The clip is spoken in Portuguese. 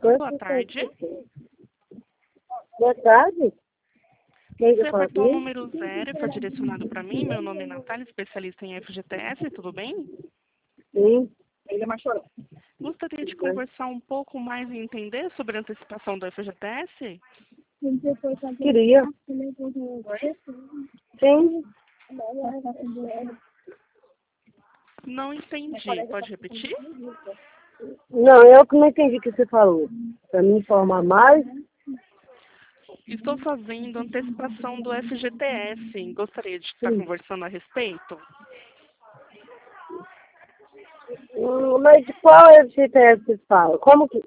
Boa tarde. Boa tarde. Quem Você que fala apertou o comigo? número 0 e foi direcionado para mim. Meu nome é Natália, especialista em FGTS, tudo bem? Sim. Gostaria de conversar um pouco mais e entender sobre a antecipação do FGTS? Queria. Sim. Não entendi. Pode repetir? Não, eu que não entendi o que você falou. Para me informar mais. Estou fazendo antecipação do FGTS. Gostaria de estar Sim. conversando a respeito? Mas de qual FGTS você fala? Como que